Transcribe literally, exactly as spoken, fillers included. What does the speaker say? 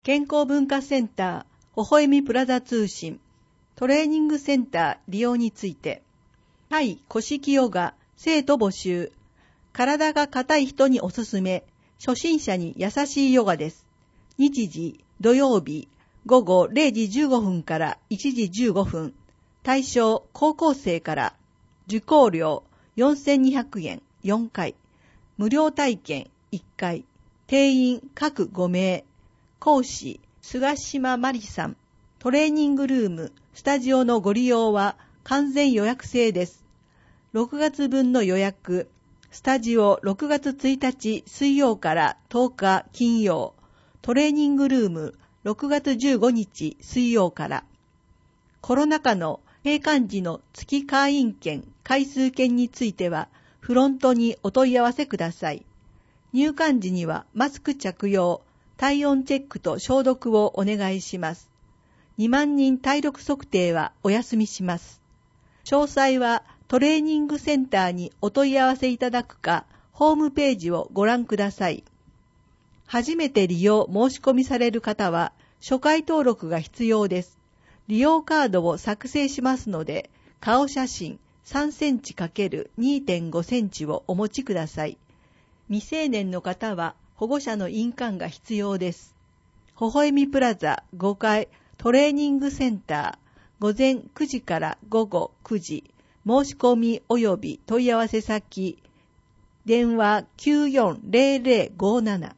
健康文化センター、微笑みプラザ通信、トレーニングセンター利用について、タイ古式ヨガ、生徒募集、体が硬い人におすすめ、初心者に優しいヨガです。日時、土曜日、午後れいじじゅうごふんからいちじじゅうごふん、対象高校生から、受講料よんせんにひゃくえんよんかい、無料体験いっかい、定員各ごめい、講師菅島まりさん、トレーニングルーム、スタジオのご利用は完全予約制です。ろくがつぶんの予約、スタジオろくがつついたち水曜からとおか金曜、トレーニングルームろくがつじゅうごにち水曜から。コロナ禍の閉館時の月会員券、回数券については、フロントにお問い合わせください。入館時にはマスク着用、体温チェックと消毒をお願いします。にまんにん体力測定はお休みします。詳細はトレーニングセンターにお問い合わせいただくか、ホームページをご覧ください。初めて利用申し込みされる方は、初回登録が必要です。利用カードを作成しますので、顔写真さんセンチ ×にてんご センチをお持ちください。未成年の方は保護者の印鑑が必要です。微笑みプラザごかいトレーニングセンター、午前くじから午後くじ、申し込み及び問い合わせ先、電話きゅうよんぜろぜろごなな